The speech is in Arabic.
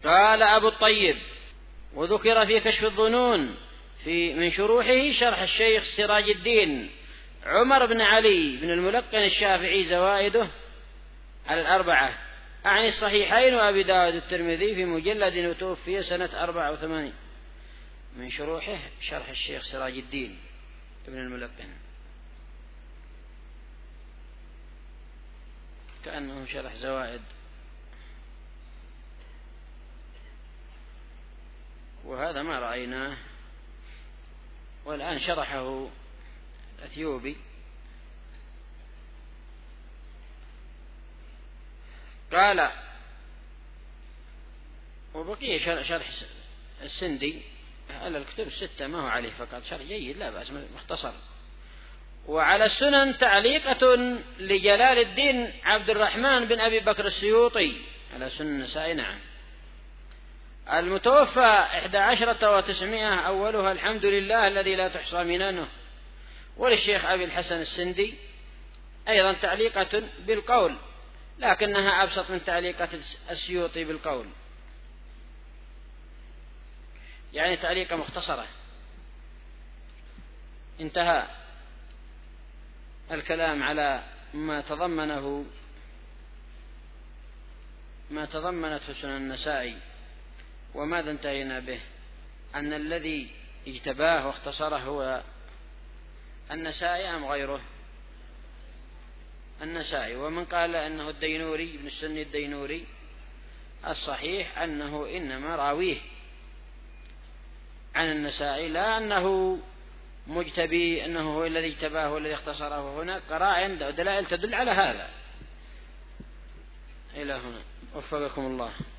قال أبو الطيب: وذكر في كشف الظنون من شروحه شرح الشيخ سراج الدين عمر بن علي بن الملقن الشافعي زوائده على الأربعة عن الصحيحين وأبي داود الترمذي في مجلد، وتوفي سنة 84. من شروحه شرح الشيخ سراج الدين ابن الملقن، كأنه شرح زوائد، وهذا ما رأيناه. والآن شرحه الأثيوبي. قال: وبقي شرح السندي على الكتب الستة، ما هو عليه فقط، شرح جيد لا بأس مختصر. وعلى السنن تعليقة لجلال الدين عبد الرحمن بن أبي بكر السيوطي على سنن النسائي. نعم. المتوفى 11 و900، أولها: الحمد لله الذي لا تحصى مننه. وللشيخ أبي الحسن السندي أيضا تعليقة بالقول، لكنها أبسط من تعليقة السيوطي بالقول، يعني تعليقة مختصرة. انتهى الكلام على ما تضمنته سنن النسائي. وماذا انتهينا به؟ أن الذي اجتباه واختصره هو النسائي أم غيره؟ النسائي. ومن قال أنه الدينوري ابن السني الدينوري، الصحيح أنه إنما راويه عن النسائي، لا أنه مجتبي، أنه هو الذي اجتباه والذي اختصره. هناك قرائن ودلائل تدل على هذا. إلى هنا، وفقكم الله.